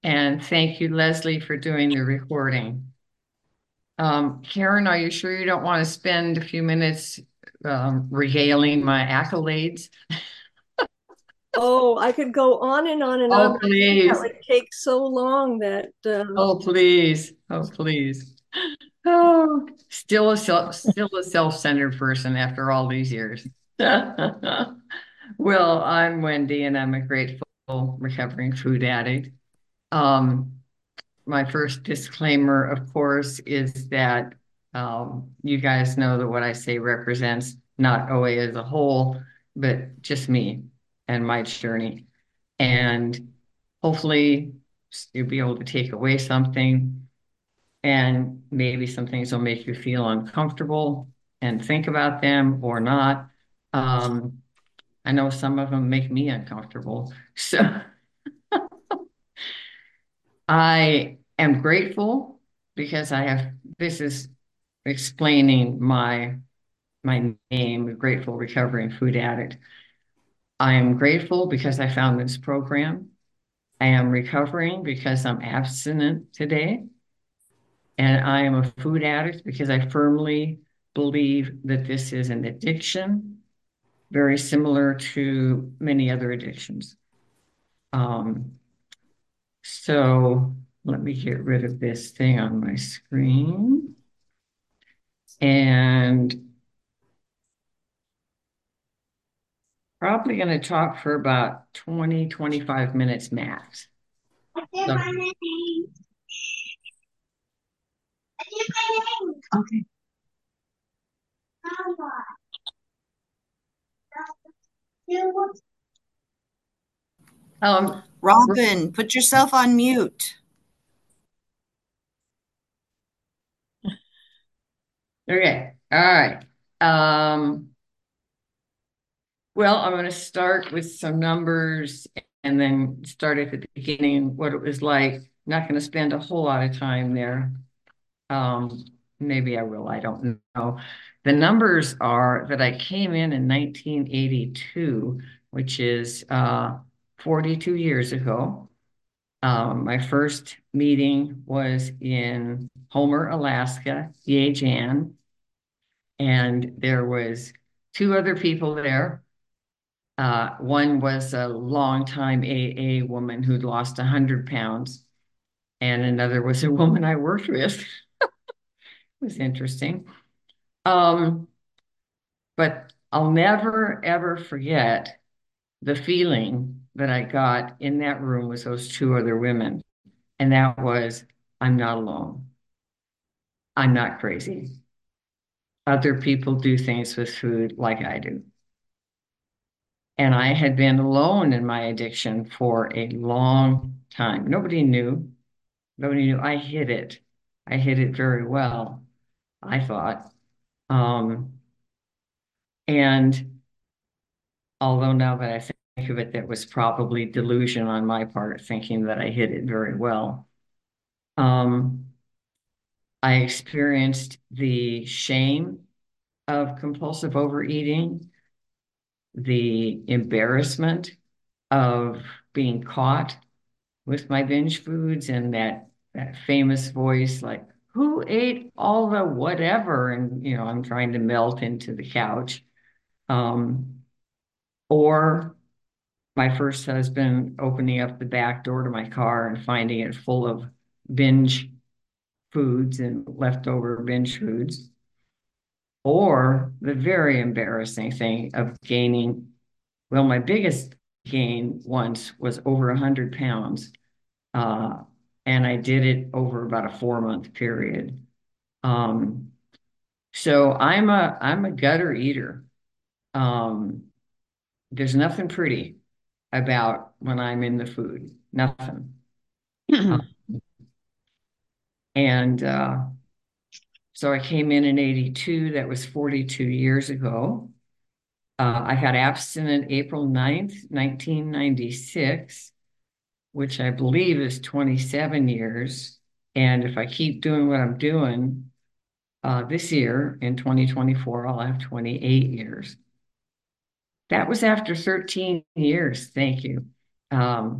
And thank you, Leslie, for doing the recording. Karen, are you sure you don't want to spend a few minutes regaling my accolades? Oh, I could go on and on and on, Oh, but I think that please. would take so long that Oh, please. Oh, please. Oh, still a self-centered person after all these years. Well, I'm Wendy, and I'm a grateful recovering food addict. Um, my first disclaimer, of course, is that you guys know that what I say represents not OA as a whole, but just me and my journey. And hopefully, you'll be able to take away something, and maybe some things will make you feel uncomfortable and think about them or not. Um, I know some of them make me uncomfortable. So I am grateful because this is explaining my name, Grateful Recovering Food Addict. I am grateful because I found this program. I am recovering because I'm abstinent today. And I am a food addict because I firmly believe that this is an addiction, very similar to many other addictions. Um, so let me get rid of this thing on my screen. And probably going to talk for about 20, 25 minutes max. So, okay. Um, Robin, put yourself on mute. okay. All right. Um, well, I'm going to start with some numbers and then start at the beginning, what it was like. Not going to spend a whole lot of time there. Um, Maybe I will, I don't know. The numbers are that I came in 1982, which is 42 years ago. My first meeting was in Homer, Alaska, Jan, and there was two other people there. One was a longtime AA woman who'd lost 100 pounds, and another was a woman I worked with. It was interesting. Um, but I'll never, ever forget the feeling that I got in that room with those two other women. And that was, I'm not alone. I'm not crazy. Other people do things with food like I do. And I had been alone in my addiction for a long time. Nobody knew. Nobody knew. I hid it. I hid it very well, I thought. Um, and although now that I think of it, that was probably delusion on my part, thinking that I hid it very well. Um, I experienced the shame of compulsive overeating, the embarrassment of being caught with my binge foods, and that famous voice like, who ate all the whatever? And I'm trying to melt into the couch. Um, or my first husband opening up the back door to my car and finding it full of binge foods and leftover binge foods. Or the very embarrassing thing of gaining, well, my biggest gain once was over 100 pounds. Uh, and I did it over about a 4 month period. Um, so I'm a gutter eater. Um, there's nothing pretty about when I'm in the food, nothing. Uh, and so I came in 82. That was 42 years ago. I got abstinent April 9th, 1996, which I believe is 27 years. And if I keep doing what I'm doing, this year in 2024, I'll have 28 years. That was after 13 years. Thank you. Um,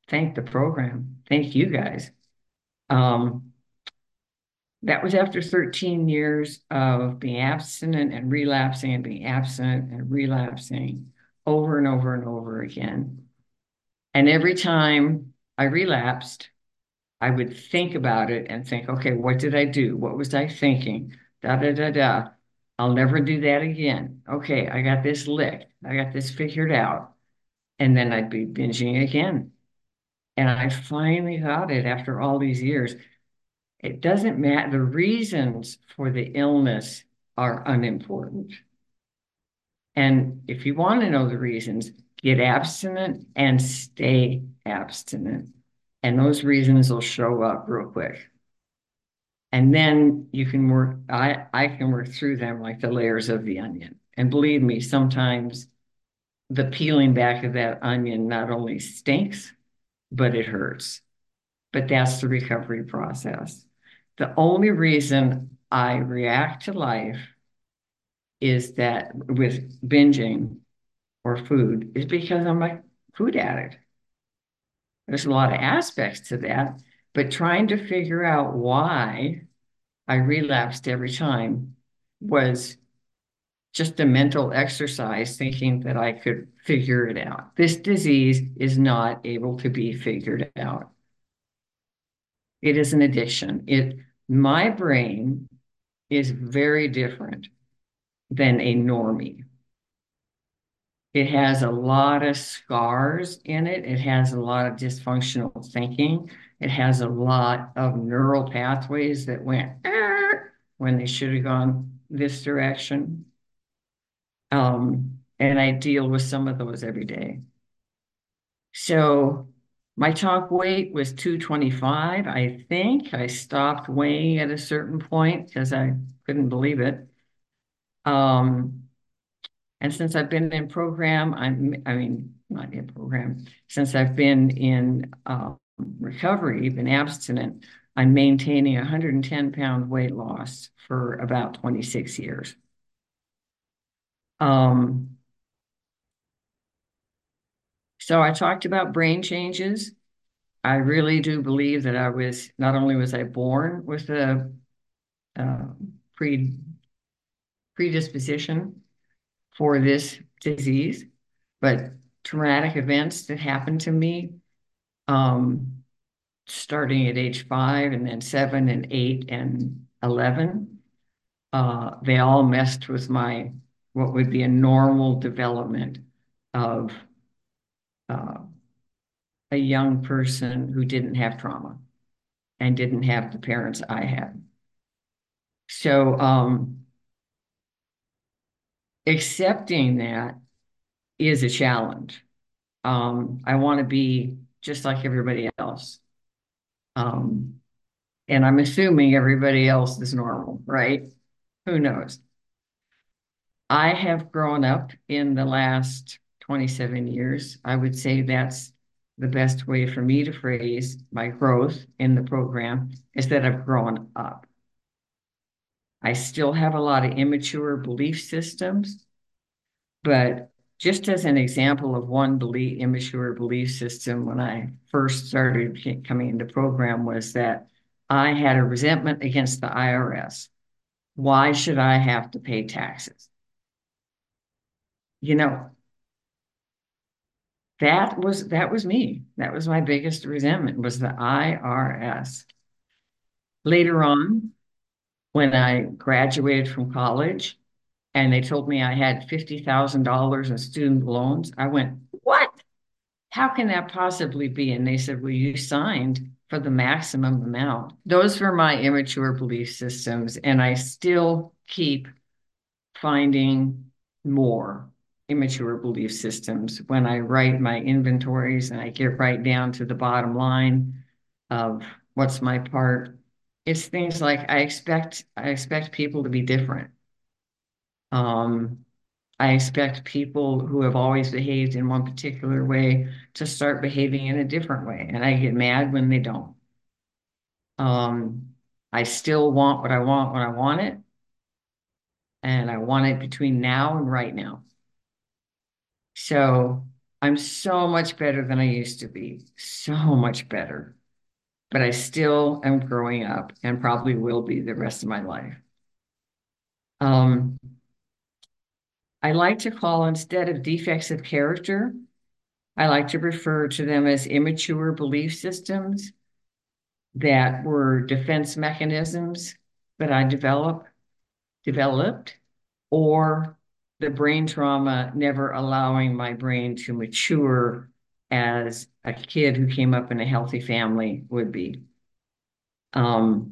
thank the program. Thank you guys. Um, that was after 13 years of being abstinent and relapsing and being abstinent and relapsing over and over and over again. And every time I relapsed, I would think about it and think, okay, what did I do? What was I thinking? Da da da da. I'll never do that again. Okay, I got this licked. I got this figured out. And then I'd be binging again. And I finally got it after all these years. It doesn't matter. The reasons for the illness are unimportant. And if you want to know the reasons, get abstinent and stay abstinent. And those reasons will show up real quick. And then you can work, I can work through them like the layers of the onion. And believe me, sometimes the peeling back of that onion not only stinks, but it hurts. But that's the recovery process. The only reason I react to life is that with binging or food is because I'm a food addict. There's a lot of aspects to that, but trying to figure out why I relapsed every time was just a mental exercise thinking that I could figure it out. This disease is not able to be figured out. It is an addiction. My brain is very different than a normie. It has a lot of scars in it. It has a lot of dysfunctional thinking. It has a lot of neural pathways that went when they should have gone this direction. And I deal with some of those every day. So my top weight was 225. I think I stopped weighing at a certain point because I couldn't believe it. And since I've been in program, I mean, not in program, since I've been in recovery, been abstinent, I'm maintaining a 110-pound weight loss for about 26 years. So I talked about brain changes. I really do believe that not only was I born with a uh, predisposition for this disease, but traumatic events that happened to me, starting at age 5 and then 7 and 8 and 11, they all messed with what would be a normal development of uh, a young person who didn't have trauma and didn't have the parents I had. So accepting that is a challenge. I want to be just like everybody else. And I'm assuming everybody else is normal, right? Who knows? I have grown up in the last 27 years. I would say that's the best way for me to phrase my growth in the program is that I've grown up. I still have a lot of immature belief systems, but just as an example of one immature belief system when I first started coming into program was that I had a resentment against the IRS. Why should I have to pay taxes? You know, that was me. That was my biggest resentment was the IRS. Later on, when I graduated from college and they told me I had $50,000 in student loans, I went, what? How can that possibly be? And they said, well, you signed for the maximum amount. Those were my immature belief systems, and I still keep finding more immature belief systems when I write my inventories and I get right down to the bottom line of what's my part. It's things like I expect people to be different. I expect people who have always behaved in one particular way to start behaving in a different way, and I get mad when they don't. I still want what I want when I want it, and I want it between now and right now. So I'm so much better than I used to be, so much better. But I still am growing up and probably will be the rest of my life. Um, I like to call, instead of defects of character, I like to refer to them as immature belief systems that were defense mechanisms that I developed, or the brain trauma never allowing my brain to mature as a kid who came up in a healthy family would be. Um,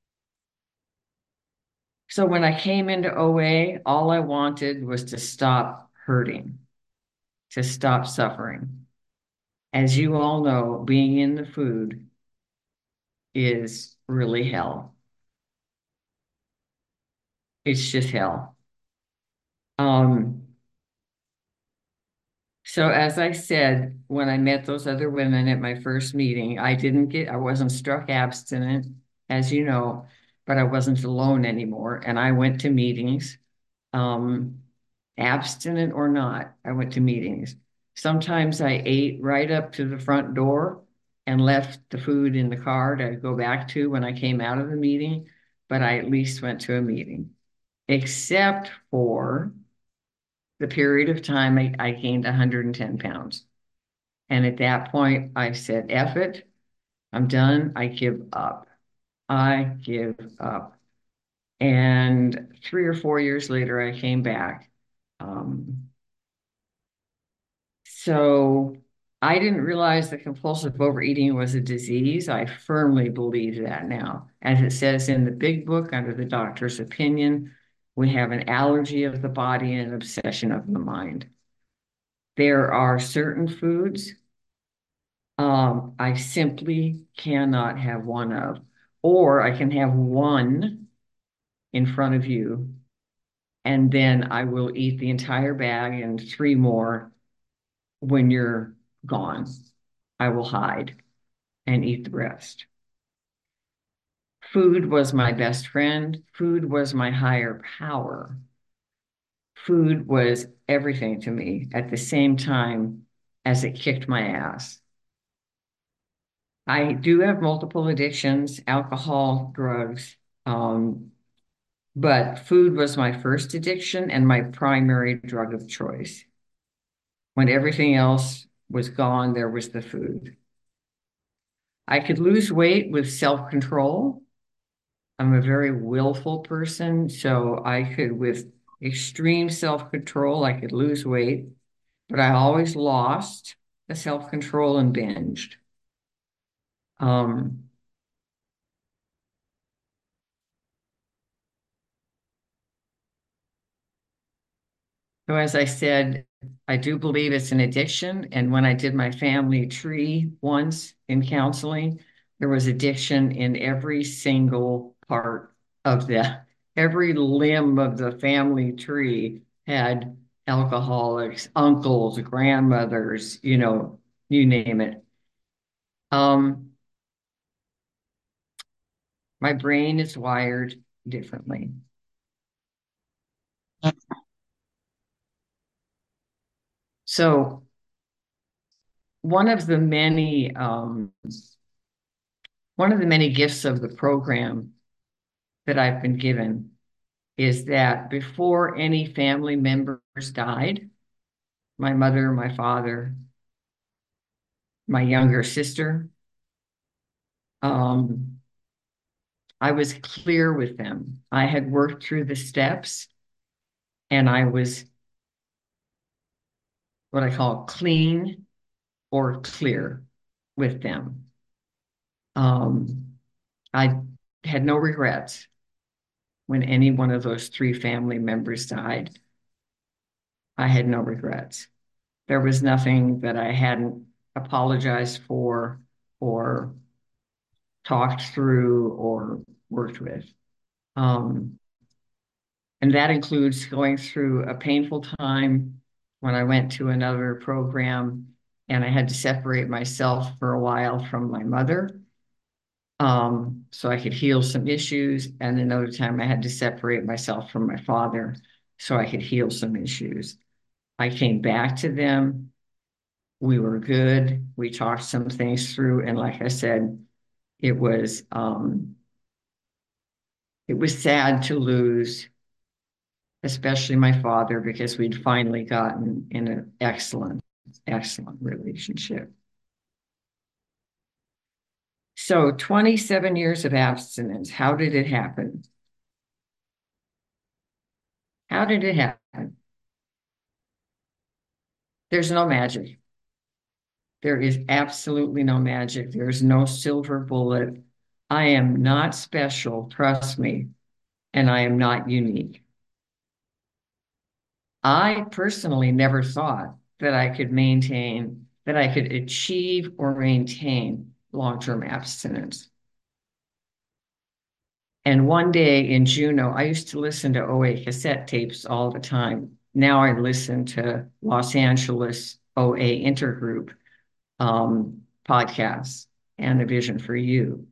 so when I came into OA, all I wanted was to stop hurting, to stop suffering. As you all know, being in the food is really hell. It's just hell. Um, so as I said, when I met those other women at my first meeting, I wasn't struck abstinent, as you know, but I wasn't alone anymore. And I went to meetings, um, abstinent or not, I went to meetings. Sometimes I ate right up to the front door and left the food in the car to go back to when I came out of the meeting, but I at least went to a meeting, except for the period of time I gained 110 pounds. And at that point, I said, F it, I'm done. I give up. I give up. And 3 or 4 years later, I came back. Um, so I didn't realize that compulsive overeating was a disease. I firmly believe that now. As it says in the big book, under the doctor's opinion, we have an allergy of the body and an obsession of the mind. There are certain foods I simply cannot have one of, or I can have one in front of you, and then I will eat the entire bag and three more when you're gone. I will hide and eat the rest. Food was my best friend. Food was my higher power. Food was everything to me at the same time as it kicked my ass. I do have multiple addictions, alcohol, drugs, but food was my first addiction and my primary drug of choice. When everything else was gone, there was the food. I could lose weight with self-control. I'm a very willful person, so I could, with extreme self-control, I could lose weight, but I always lost the self-control and binged. Um, So as I said, I do believe it's an addiction. And when I did my family tree once in counseling, there was addiction in every single part of every limb of the family tree had alcoholics, uncles, grandmothers, you name it. Um, my brain is wired differently. So one of the many one of the many gifts of the program that I've been given is that before any family members died, my mother, my father, my younger sister, um, I was clear with them. I had worked through the steps and I was what I call clean or clear with them. Um, I had no regrets when any one of those three family members died. I had no regrets. There was nothing that I hadn't apologized for or talked through or worked with. Um, and that includes going through a painful time when I went to another program and I had to separate myself for a while from my mother, so I could heal some issues. And another time I had to separate myself from my father so I could heal some issues. I came back to them. we were good. We talked some things through, and like I said, it was sad to lose, especially my father, because we'd finally gotten in an excellent relationship. So 27 years of abstinence, how did it happen? How did it happen? There's no magic. There is absolutely no magic. There's no silver bullet. I am not special, trust me, and I am not unique. I personally never thought that I could achieve or maintain long-term abstinence. And one day in Juneau, I used to listen to OA cassette tapes all the time. Now I listen to Los Angeles OA Intergroup podcasts and A Vision for You.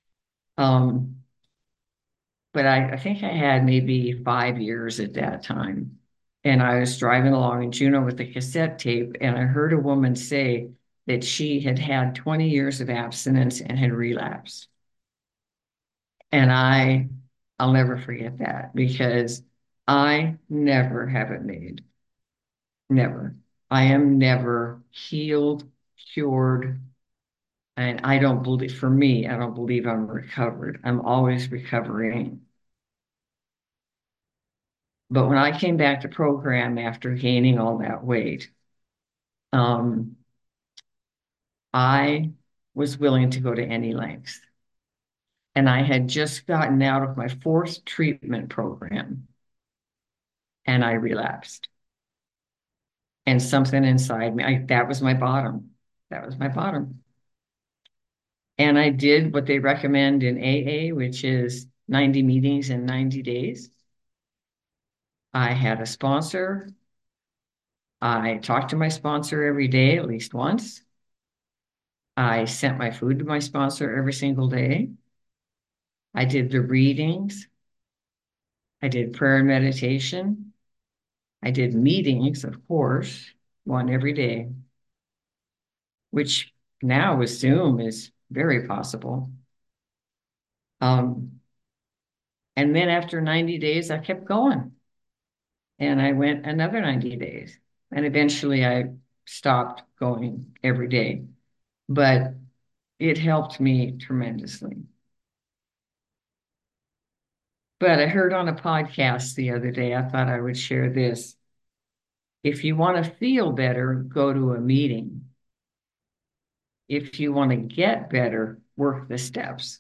But I think I had maybe 5 years at that time. And I was driving along in Juneau with the cassette tape, and I heard a woman say that she had had 20 years of abstinence and had relapsed. And I'll never forget that because I never have it made. Never. I am never healed, cured, and I don't believe, for me, I don't believe I'm recovered. I'm always recovering. But when I came back to program after gaining all that weight, um, I was willing to go to any length. And I had just gotten out of my fourth treatment program and I relapsed. And something inside me, that was my bottom. That was my bottom. And I did what they recommend in AA, which is 90 meetings in 90 days. I had a sponsor. I talked to my sponsor every day, at least once. I sent my food to my sponsor every single day. I did the readings. I did prayer and meditation. I did meetings, of course, one every day, which now with Zoom is very possible. And then after 90 days, I kept going. And I went another 90 days. And eventually I stopped going every day. But it helped me tremendously. But I heard on a podcast the other day, I thought I would share this. If you want to feel better, go to a meeting. If you want to get better, work the steps.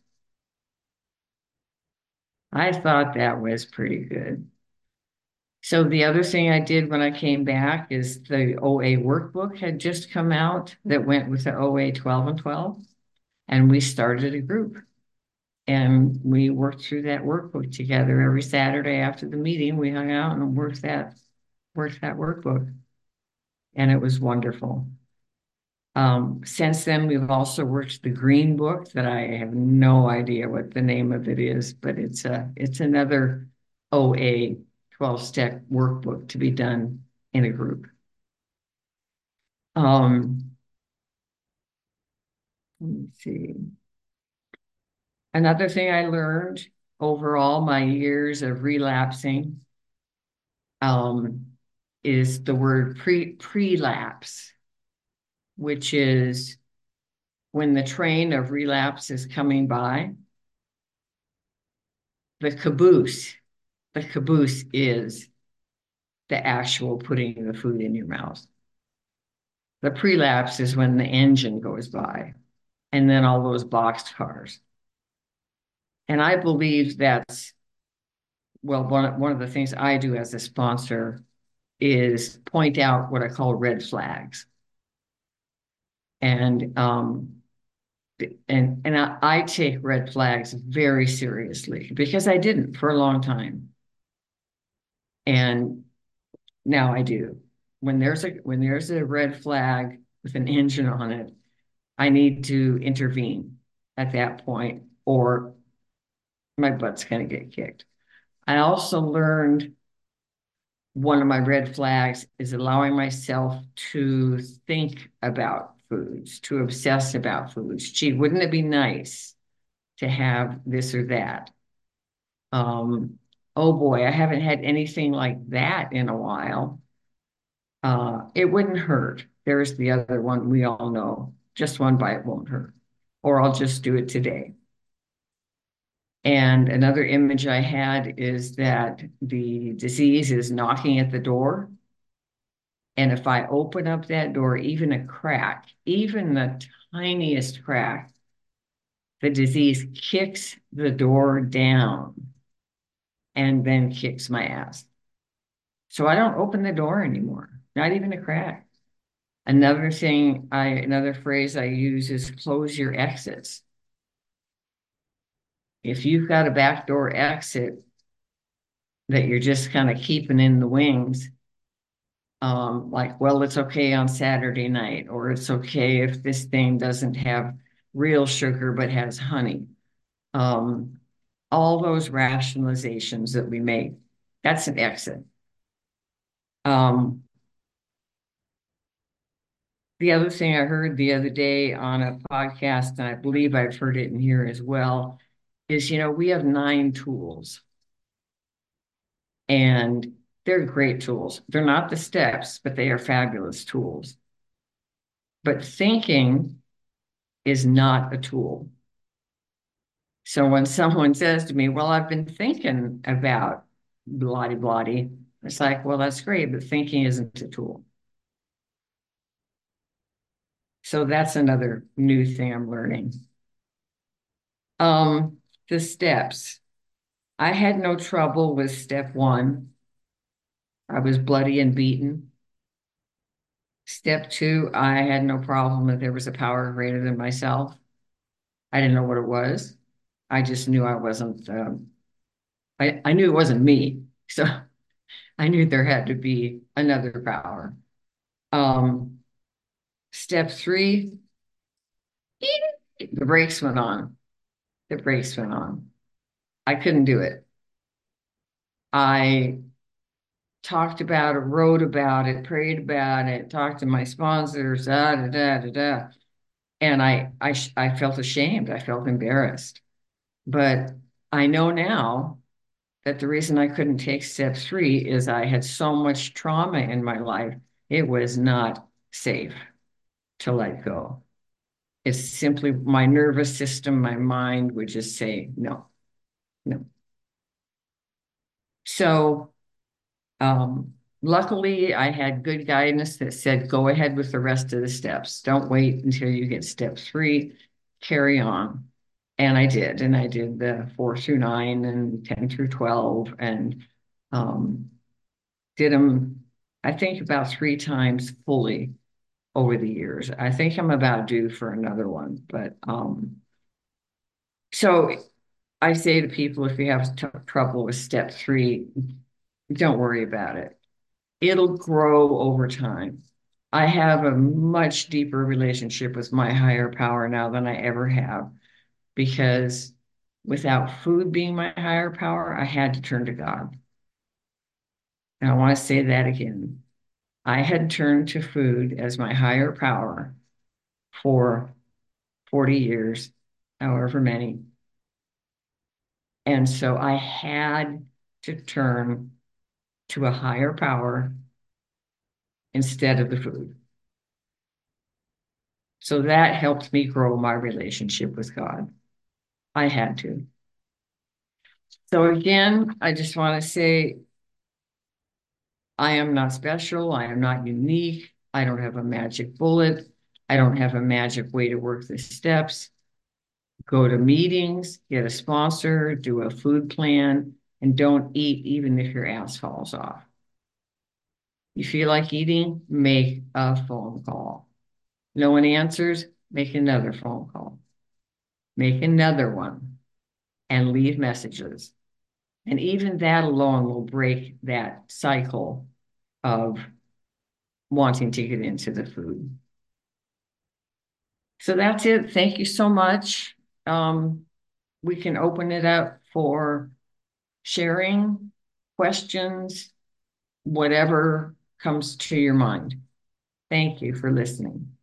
I thought that was pretty good. So the other thing I did when I came back is the OA workbook had just come out that went with the OA 12 and 12. And we started a group. And we worked through that workbook together every Saturday after the meeting. We hung out and worked that workbook. And it was wonderful. Since then, we've also worked the green book that I have no idea what the name of it is, but it's another OA 12-step workbook to be done in a group. Let me see. Another thing I learned overall my years of relapsing is the word prelapse, which is when the train of relapse is coming by, the caboose is the actual putting the food in your mouth. The prelapse is when the engine goes by and then all those boxed cars. And I believe that's, well, one of the things I do as a sponsor is point out what I call red flags. And I take red flags very seriously because I didn't for a long time. And now I do. When there's a red flag with an engine on it, I need to intervene at that point, or my butt's going to get kicked. I also learned one of my red flags is allowing myself to think about foods, to obsess about foods. Gee, wouldn't it be nice to have this or that? Oh boy, I haven't had anything like that in a while. It wouldn't hurt. There's the other one we all know. Just one bite won't hurt. Or I'll just do it today. And another image I had is that the disease is knocking at the door. And if I open up that door, even a crack, even the tiniest crack, the disease kicks the door down and then kicks my ass. So I don't open the door anymore, not even a crack. Another phrase I use is close your exits. If you've got a backdoor exit that you're just kind of keeping in the wings, like, well, it's okay on Saturday night, or it's okay if this thing doesn't have real sugar but has honey. All those rationalizations that we make, that's an exit. The other thing I heard the other day on a podcast, and I believe I've heard it in here as well, is, we have 9 tools. And they're great tools. They're not the steps, but they are fabulous tools. But thinking is not a tool. So when someone says to me, well, I've been thinking about blah, blah, blah, it's like, well, that's great, but thinking isn't a tool. So that's another new thing I'm learning. The steps. I had no trouble with step 1. I was bloody and beaten. Step 2, I had no problem that there was a power greater than myself. I didn't know what it was. I just knew I wasn't, I knew it wasn't me. So I knew there had to be another power. Step 3, the brakes went on. The brakes went on. I couldn't do it. I talked about it, wrote about it, prayed about it, talked to my sponsors, da, da, da, da, da. And I felt ashamed. I felt embarrassed. But I know now that the reason I couldn't take step 3 is I had so much trauma in my life. It was not safe to let go. It's simply my nervous system, my mind would just say, no, no. So, luckily, I had good guidance that said, go ahead with the rest of the steps. Don't wait until you get step 3, carry on. And I did. And I did the 4 through 9 and 10 through 12 and did them, I think, about 3 times fully over the years. I think I'm about due for another one. But so I say to people, if you have trouble with step 3, don't worry about it. It'll grow over time. I have a much deeper relationship with my higher power now than I ever have, because without food being my higher power, I had to turn to God. And I want to say that again. I had turned to food as my higher power for 40 years, however many. And so I had to turn to a higher power instead of the food. So that helped me grow my relationship with God. I had to. So again, I just want to say, I am not special. I am not unique. I don't have a magic bullet. I don't have a magic way to work the steps. Go to meetings, get a sponsor, do a food plan, and don't eat even if your ass falls off. You feel like eating, make a phone call. No one answers, make another phone call. Make another one and leave messages. And even that alone will break that cycle of wanting to get into the food. So that's it. Thank you so much. We can open it up for sharing, questions, whatever comes to your mind. Thank you for listening.